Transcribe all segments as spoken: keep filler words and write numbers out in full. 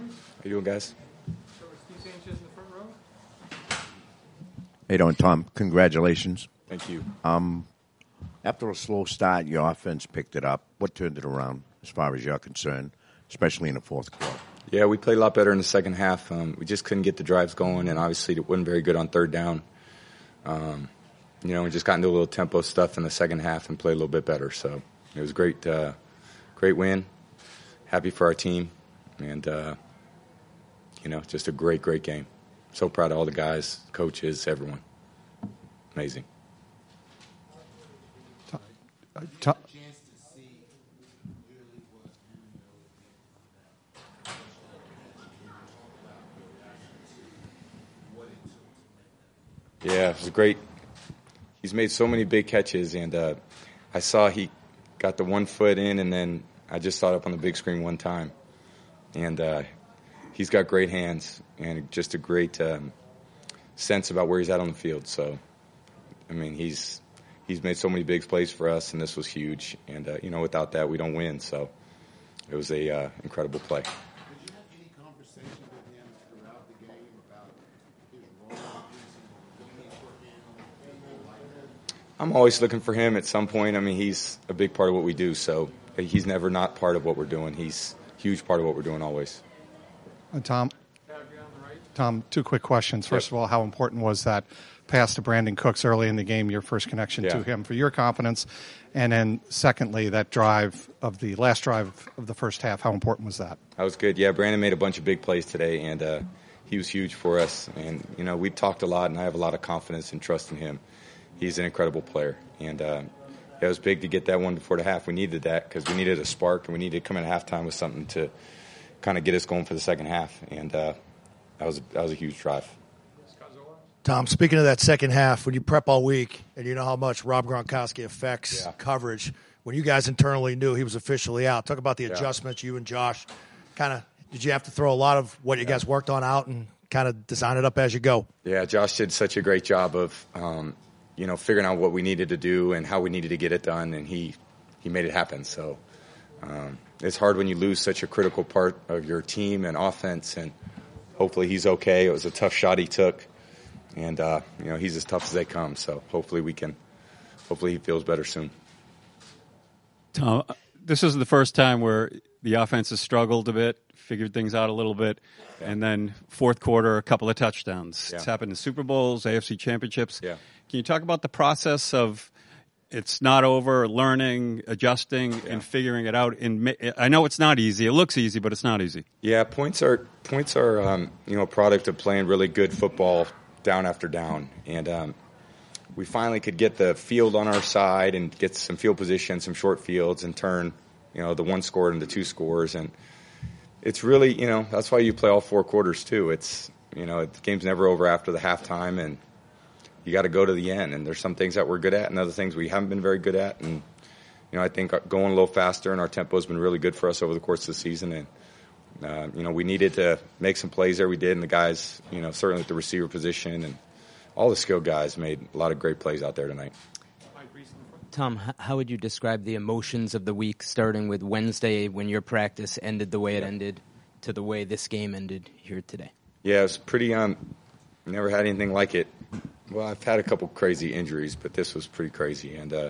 you doing, guys? Steve Sanchez in the front row. How you doing, Tom? Congratulations. Thank you. Um, after a slow start, your offense picked it up. What turned it around, as far as you're concerned, especially in the fourth quarter? Yeah, we played a lot better in the second half. Um, we just couldn't get the drives going, and obviously it wasn't very good on third down. Um, you know, we just got into a little tempo stuff in the second half and played a little bit better. So it was a great, uh, great win. Happy for our team, and uh, you know, just a great, great game. So proud of all the guys, coaches, everyone. Amazing. Tom, Yeah, it was great. He's made so many big catches, and uh, I saw he got the one foot in, and then I just saw it up on the big screen one time. And uh, he's got great hands and just a great um, sense about where he's at on the field. So, I mean, he's he's made so many big plays for us, and this was huge. And, uh, you know, without that, we don't win. So it was a uh, incredible play. Did you have any conversation with him throughout the game about his role I'm always looking for him at some point. I mean, he's a big part of what we do, so he's never not part of what we're doing. He's a huge part of what we're doing always. uh, Tom, Tom, two quick questions. First Yep. of all, how important was that pass to Brandon Cooks early in the game, your first connection Yeah. to him for your confidence? And then secondly, that drive of the last drive of the first half, how important was that? That was good. Yeah, Brandon made a bunch of big plays today, and uh, he was huge for us. And, you know, we talked a lot, and I have a lot of confidence and trust in him. He's an incredible player. And uh, it was big to get that one before the half. We needed that because we needed a spark, and we needed to come in at halftime with something to kind of get us going for the second half. And uh, that was that was a huge drive. Tom, speaking of that second half, when you prep all week and you know how much Rob Gronkowski affects Yeah. coverage, when you guys internally knew he was officially out, talk about the Yeah. adjustments you and Josh kind of did you have to throw a lot of what you guys worked on out and kind of design it up as you go? Yeah, Josh did such a great job of, um, you know, figuring out what we needed to do and how we needed to get it done, and he, he made it happen. So um, it's hard when you lose such a critical part of your team and offense, and hopefully he's okay. It was a tough shot he took, and, uh, you know, he's as tough as they come. So hopefully we can – hopefully he feels better soon. Tom, this is the first time where the offense has struggled a bit, figured things out a little bit, Yeah. and then fourth quarter, a couple of touchdowns. Yeah. It's happened in Super Bowls, A F C championships. Yeah. Can you talk about the process of it's not over, learning, adjusting, Yeah. and figuring it out? In, I know it's not easy. It looks easy, but it's not easy. Yeah, points are points are um, you know a product of playing really good football down after down, and um, we finally could get the field on our side and get some field position, some short fields, and turn you know the one score into two scores. And it's really you know that's why you play all four quarters too. It's you know the game's never over after the halftime, and you got to go to the end. And there's some things that we're good at, and other things we haven't been very good at. And you know I think going a little faster and our tempo has been really good for us over the course of the season. And Uh, you know, we needed to make some plays there. We did, and the guys, you know, certainly at the receiver position and all the skilled guys made a lot of great plays out there tonight. Tom, h- how would you describe the emotions of the week, starting with Wednesday when your practice ended the way it ended to the way this game ended here today? Yeah, it was pretty, um, never had anything like it. Well, I've had a couple crazy injuries, but this was pretty crazy. And uh,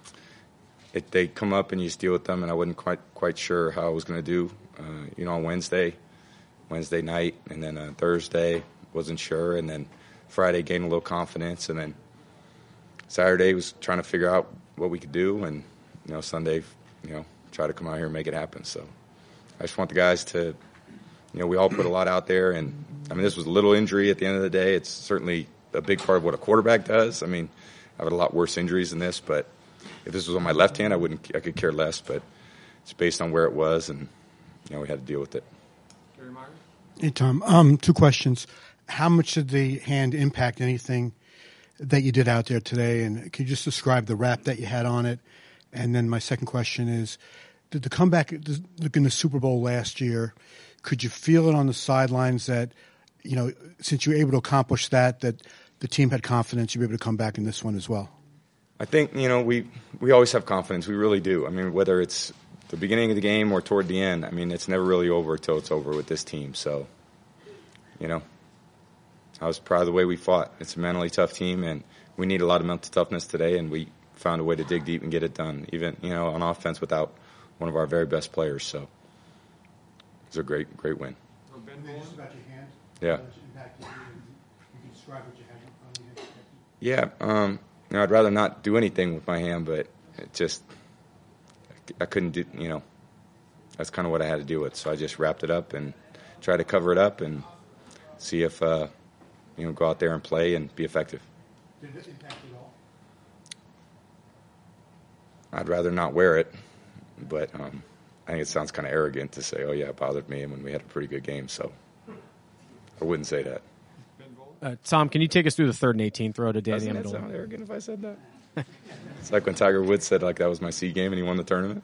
it, they come up and you just deal with them, and I wasn't quite quite sure how I was going to do. Uh, you know, on Wednesday, Wednesday night, and then uh, Thursday, wasn't sure, and then Friday gained a little confidence, and then Saturday was trying to figure out what we could do, and you know, Sunday, you know, try to come out here and make it happen. So I just want the guys to, you know, we all put a lot out there, and I mean, this was a little injury at the end of the day. It's certainly a big part of what a quarterback does. I mean, I've had a lot worse injuries than this, but if this was on my left hand, I wouldn't, I could care less, but it's based on where it was, and you know, we had to deal with it. Gary Myers? Hey, Tom. Um, two questions. How much did the hand impact anything that you did out there today? And can you just describe the wrap that you had on it? And then my second question is, did the comeback, look in the Super Bowl last year, could you feel it on the sidelines that, you know, since you were able to accomplish that, that the team had confidence you'd be able to come back in this one as well? I think, you know, we, we always have confidence. We really do. I mean, whether it's the beginning of the game or toward the end, I mean, it's never really over until it's over with this team. So, you know, I was proud of the way we fought. It's a mentally tough team, and we need a lot of mental toughness today, and we found a way to dig deep and get it done, even, you know, on offense without one of our very best players. So it was a great, great win. Oh, Ben And then just about your hand. Yeah. How much impact you did, and you can describe what you had on your hand. Yeah, um, you know, I'd rather not do anything with my hand, but it just, I couldn't do, you know, that's kind of what I had to deal with. So I just wrapped it up and tried to cover it up and see if, uh, you know, go out there and play and be effective. Did it impact you at all? I'd rather not wear it, but um, I think it sounds kind of arrogant to say, oh, yeah, it bothered me when we had a pretty good game. So I wouldn't say that. Uh, Tom, can you take us through the third and eighteen throw to Danny Doesn't that Amendola? sound arrogant if I said that? It's like when Tiger Woods said like that was my C game and he won the tournament.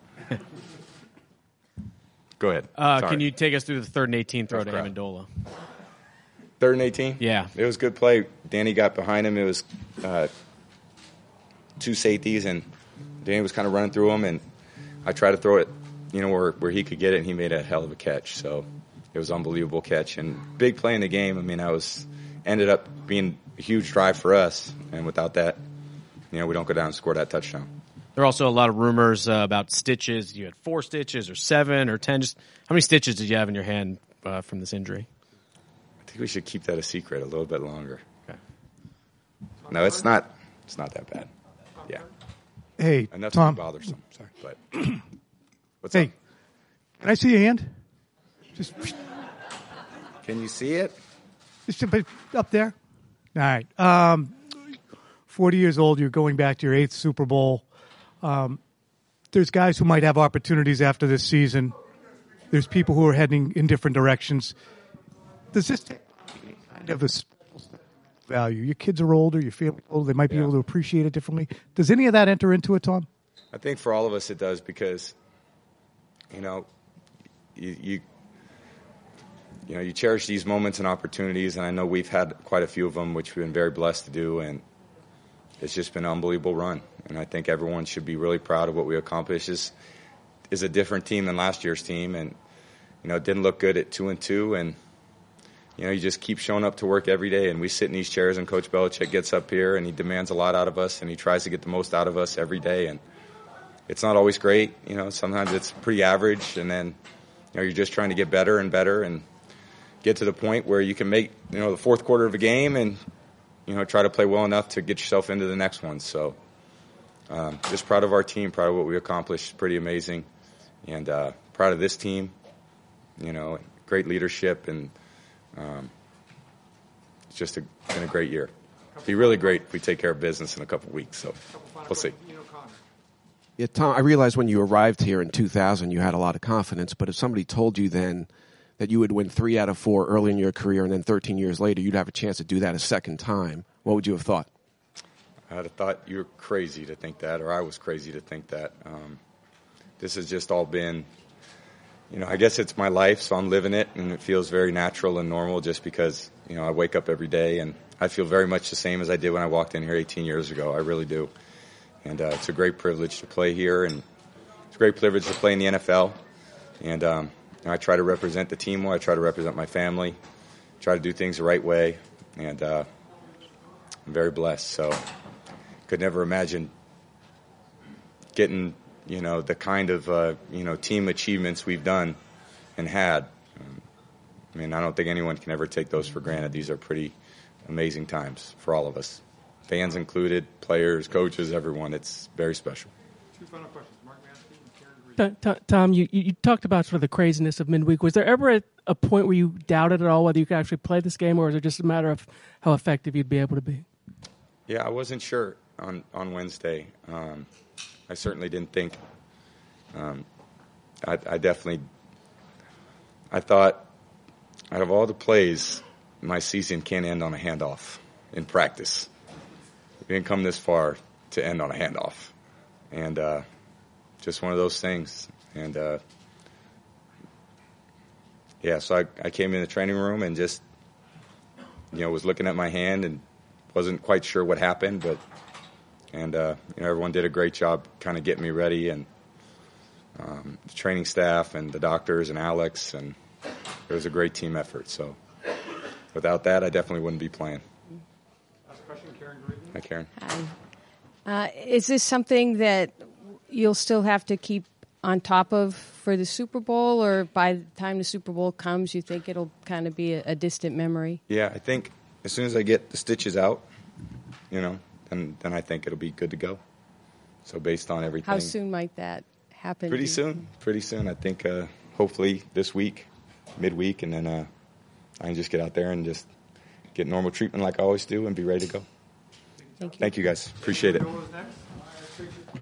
Go ahead. Uh, Sorry. can you take us through the third and eighteen throw Tough to crowd. Amendola? Third and eighteen? Yeah. It was a good play. Danny got behind him. It was uh, two safeties, and Danny was kind of running through them, and I tried to throw it, you know, where, where he could get it, and he made a hell of a catch. So it was an unbelievable catch. And big play in the game. I mean, I was ended up being a huge drive for us, and without that, you know, we don't go down and score that touchdown. There are also a lot of rumors uh, about stitches. You had four stitches or seven or ten. Just how many stitches did you have in your hand uh, from this injury? I think we should keep that a secret a little bit longer. Okay. No, it's not. It's not that bad. Yeah, Hey, enough Tom. to be bothersome. Sorry, but what's Hey, up? can I see your hand? Just, Can you see it? just a bit up there. All right. Um, Forty years old. You're going back to your eighth Super Bowl. Um, there's guys who might have opportunities after this season. There's people who are heading in different directions. Does this take any kind of a special value? Your kids are older. Your family older. They might be Yeah. able to appreciate it differently. Does any of that enter into it, Tom? I think for all of us it does because, you know, you, you you know you cherish these moments and opportunities, and I know we've had quite a few of them, which we've been very blessed to do, and it's just been an unbelievable run. And I think everyone should be really proud of what we accomplished. Is is a different team than last year's team, and you know it didn't look good at two and two, and you know you just keep showing up to work every day. And we sit in these chairs, and Coach Belichick gets up here, and he demands a lot out of us, and he tries to get the most out of us every day. And it's not always great, you know. Sometimes it's pretty average, and then you know you're just trying to get better and better, and get to the point where you can make you know the fourth quarter of a game and you know try to play well enough to get yourself into the next one. So um, just proud of our team, proud of what we accomplished. It's pretty amazing, and uh, proud of this team. You know, great leadership, and um, it's just a, been a great year. It'd be really great if we take care of business in a couple weeks. So we'll see. Yeah, Tom, I realized when you arrived here in two thousand, you had a lot of confidence. But if somebody told you then that you would win three out of four early in your career, and then thirteen years later you'd have a chance to do that a second time, what would you have thought? I'd have thought you were crazy to think that, or I was crazy to think that. Um, this has just all been, you know, I guess it's my life, so I'm living it, and it feels very natural and normal just because, you know, I wake up every day, and I feel very much the same as I did when I walked in here eighteen years ago. I really do. And uh, it's a great privilege to play here, and it's a great privilege to play in the N F L. And um, I try to represent the team well. I try to represent my family, try to do things the right way, and uh, I'm very blessed. So could never imagine getting, you know, the kind of, uh, you know, team achievements we've done and had. Um, I mean, I don't think anyone can ever take those for granted. These are pretty amazing times for all of us. Fans included, players, coaches, everyone. It's very special. Two final questions. Mark Mansky and Karen Reed. Tom, Tom, you, you talked about sort of the craziness of midweek. Was there ever a, a point where you doubted at all whether you could actually play this game, or is it just a matter of how effective you'd be able to be? Yeah, I wasn't sure on, on Wednesday. Um, I certainly didn't think. Um, I, I definitely, I thought out of all the plays, my season can't end on a handoff in practice. We didn't come this far to end on a handoff. And uh, just one of those things. And, uh, yeah, so I, I came in the training room and just, you know, was looking at my hand and wasn't quite sure what happened. But, and, uh, you know, everyone did a great job kind of getting me ready. And um, the training staff and the doctors and Alex, and it was a great team effort. So without that, I definitely wouldn't be playing. Last question, Karen Green. Hi, Karen. Uh, is this something that you'll still have to keep on top of for the Super Bowl, or by the time the Super Bowl comes, you think it'll kind of be a, a distant memory? Yeah, I think as soon as I get the stitches out, you know, then then I think it'll be good to go. So based on everything. How soon might that happen? Pretty soon. Pretty soon. I think uh, hopefully this week, midweek, and then uh, I can just get out there and just get normal treatment like I always do and be ready to go. Thank you. Thank you, guys. Appreciate it.